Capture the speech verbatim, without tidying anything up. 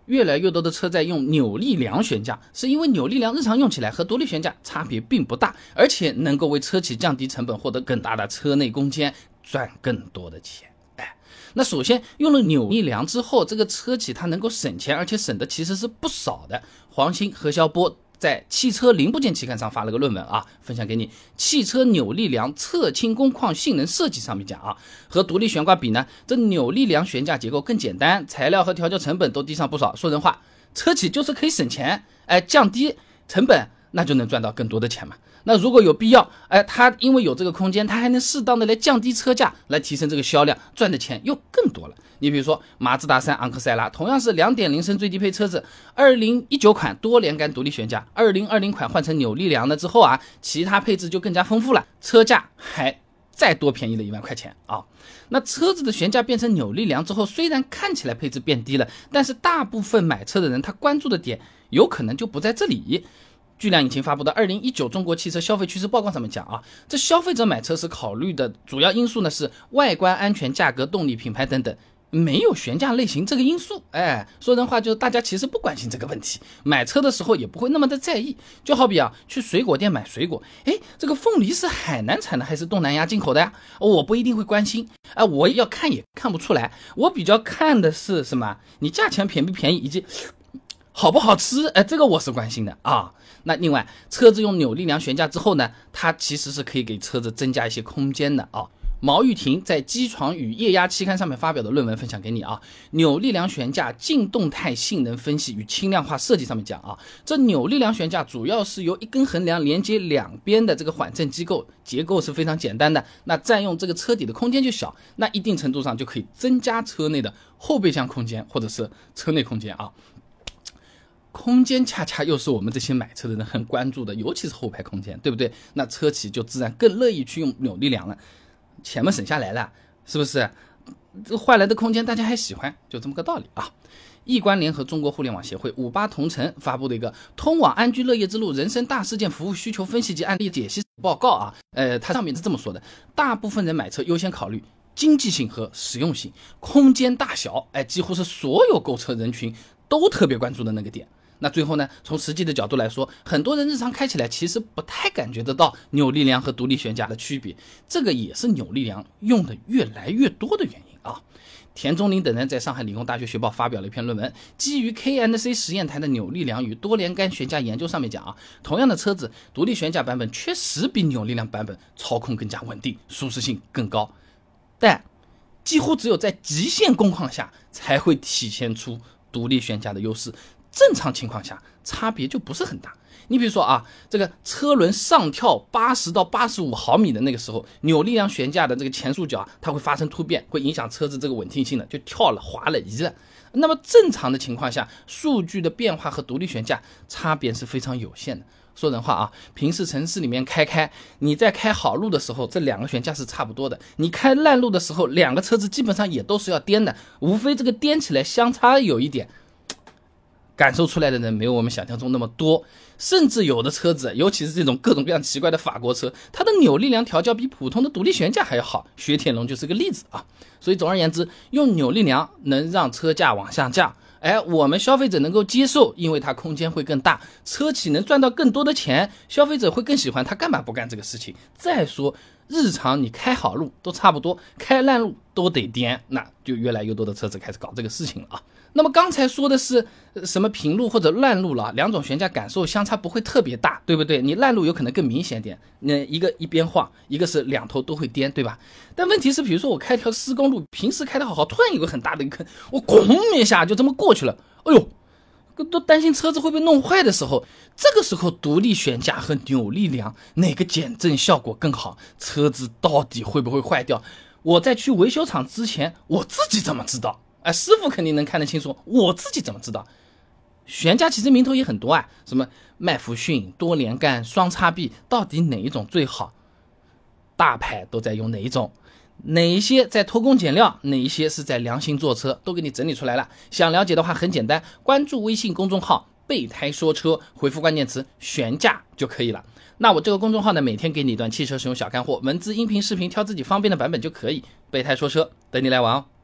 越来越多的车在用扭力梁悬架，是因为扭力梁日常用起来和独立悬架差别并不大，而且能够为车企降低成本，获得更大的车内空间，赚更多的钱。哎，那首先用了扭力梁之后，这个车企它能够省钱，而且省的其实是不少的。黄鑫、何肖波在汽车零部件期刊上发了个论文啊，分享给你。汽车扭力梁侧倾工况性能设计上面讲啊，和独立悬挂比呢，这扭力梁悬架结构更简单，材料和调教成本都低上不少。说人话，车企就是可以省钱，哎，降低成本，那就能赚到更多的钱嘛。那如果有必要，哎，它因为有这个空间，它还能适当的来降低车价，来提升这个销量，赚的钱又更多了。你比如说马自达三昂克赛拉，同样是 二点零 升最低配车子，二零一九款多连杆独立悬架，二零二零款换成扭力梁了之后啊，其他配置就更加丰富了，车价还再多便宜了一万块钱啊。那车子的悬架变成扭力梁之后，虽然看起来配置变低了，但是大部分买车的人他关注的点有可能就不在这里。巨量引擎发布的二零一九中国汽车消费趋势报告上面讲啊，这消费者买车时考虑的主要因素呢是外观、安全、价格、动力、品牌等等，没有悬架类型这个因素。哎，说人话就是大家其实不关心这个问题，买车的时候也不会那么的在意。就好比啊，去水果店买水果，哎，这个凤梨是海南产的还是东南亚进口的呀？我不一定会关心，哎，我要看也看不出来。我比较看的是什么？你价钱便不便宜，以及好不好吃，哎，这个我是关心的啊。那另外，车子用扭力梁悬架之后呢，它其实是可以给车子增加一些空间的啊。毛玉婷在机床与液压期刊上面发表的论文分享给你啊，扭力梁悬架静动态性能分析与轻量化设计上面讲啊，这扭力梁悬架主要是由一根横梁连接两边的这个缓震机构，结构是非常简单的，那占用这个车底的空间就小，那一定程度上就可以增加车内的后备箱空间或者是车内空间啊。空间恰恰又是我们这些买车的人很关注的，尤其是后排空间，对不对？那车企就自然更乐意去用扭力梁了，钱嘛省下来了，是不是？这换来的空间大家还喜欢，就这么个道理啊。易观联合中国互联网协会五八同城发布的一个通往安居乐业之路人生大事件服务需求分析及案例解析报告啊，呃，它上面是这么说的：大部分人买车优先考虑经济性和实用性，空间大小，哎，几乎是所有购车人群都特别关注的那个点。那最后呢，从实际的角度来说，很多人日常开起来其实不太感觉得到扭力梁和独立悬架的区别，这个也是扭力梁用的越来越多的原因啊。田中林等人在上海理工大学学报发表了一篇论文，基于 K and C 实验台的扭力梁与多连杆悬架研究上面讲啊，同样的车子，独立悬架版本确实比扭力梁版本操控更加稳定，舒适性更高，但几乎只有在极限工况下才会体现出独立悬架的优势，正常情况下差别就不是很大。你比如说啊，这个车轮上跳八十到八十五毫米的那个时候，扭力梁悬架的这个前束角它会发生突变，会影响车子这个稳定性的，就跳了滑了移了。那么正常的情况下，数据的变化和独立悬架差别是非常有限的。说人话啊，平时城市里面开开，你在开好路的时候，这两个悬架是差不多的；你开烂路的时候，两个车子基本上也都是要颠的，无非这个颠起来相差有一点。感受出来的人没有我们想象中那么多，甚至有的车子，尤其是这种各种各样奇怪的法国车，它的扭力梁调教比普通的独立悬架还要好，雪铁龙就是个例子啊。所以总而言之，用扭力梁能让车价往下降，哎，我们消费者能够接受，因为它空间会更大，车企能赚到更多的钱，消费者会更喜欢，他干嘛不干这个事情？再说日常你开好路都差不多，开烂路都得颠，那就越来越多的车子开始搞这个事情了啊。那么刚才说的是什么平路或者烂路了，两种悬架感受相差不会特别大，对不对？你烂路有可能更明显点，那一个一边晃，一个是两头都会颠，对吧？但问题是，比如说我开条施工路，平时开得好好，突然有个很大的一个坑，我咣一下就这么过去了，哎呦，都担心车子会被弄坏的时候，这个时候独立悬架和扭力梁哪个减震效果更好？车子到底会不会坏掉？我在去维修厂之前，我自己怎么知道？哎，师傅肯定能看得清楚，我自己怎么知道？悬架其实名头也很多啊，什么麦弗逊、多连杆、双叉臂，到底哪一种最好？大牌都在用哪一种？哪一些在偷工减料，哪一些是在良心做车，都给你整理出来了。想了解的话很简单，关注微信公众号备胎说车，回复关键词悬架就可以了。那我这个公众号呢，每天给你一段汽车使用小干货，文字、音频、视频，挑自己方便的版本就可以。备胎说车，等你来玩哦。